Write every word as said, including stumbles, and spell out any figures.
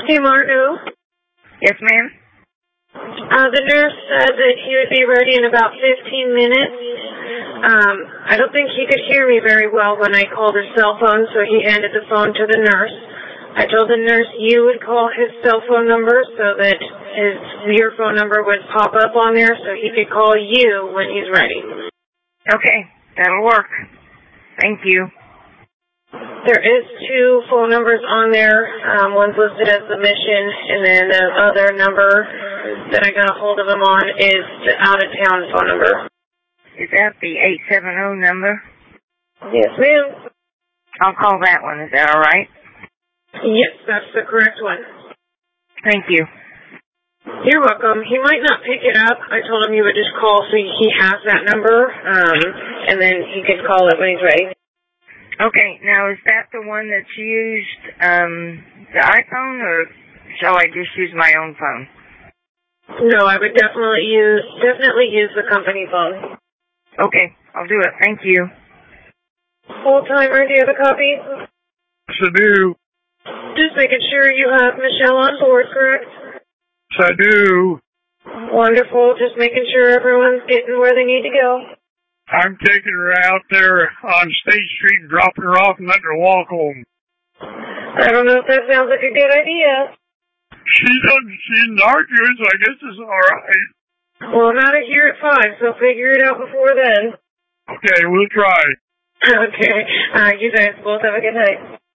Hey, Margo. Yes, ma'am? Uh, the nurse said that he would be ready in about fifteen minutes. Um, I don't think he could hear me very well when I called his cell phone, so he handed the phone to the nurse. I told the nurse you would call his cell phone number so that his your phone number would pop up on there so he could call you when he's ready. Okay, that'll work. Thank you. There is two phone numbers on there. Um, one's listed as the mission, and then the other number that I got a hold of him on is the out-of-town phone number. Is that the eight seven zero number? Yes, ma'am. I'll call that one. Is that all right? Yes, that's the correct one. Thank you. You're welcome. He might not pick it up. I told him you would just call so he has that number, um, and then he could call it when he's ready. Okay, now is that the one that's used, um, the iPhone, or shall I just use my own phone? No, I would definitely use, definitely use the company phone. Okay, I'll do it. Thank you. Full timer, do you have a copy? Yes, I do. Just making sure you have Michelle on board, correct? Yes, I do. Wonderful. Just making sure everyone's getting where they need to go. I'm taking her out there on State Street and dropping her off and letting her walk home. I don't know if that sounds like a good idea. She doesn't, she didn't argue, so I guess it's all right. Well, I'm out of here at five, so figure it out before then. Okay, we'll try. Okay. All right, you guys both have a good night.